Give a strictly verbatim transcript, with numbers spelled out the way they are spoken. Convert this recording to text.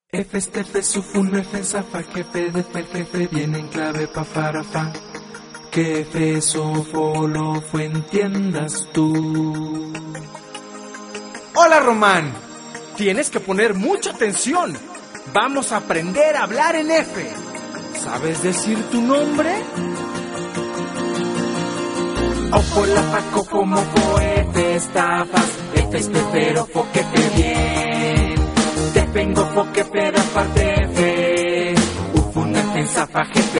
F, este, F, sufun, F, zafa, jefe, de, fe, jefe, viene en clave, pa, para, fa. Que F, sofo, lo, fue, entiendas tú. Hola, Román. Tienes que poner mucha atención. Vamos a aprender a hablar en F. ¿Sabes decir tu nombre? Ofo, la, fa, cofo, mofo, F, estafas, F, espero, fo, que te bien. Te vengo, fo, que pera, parte, F. Ufun, F, zafa, jefe.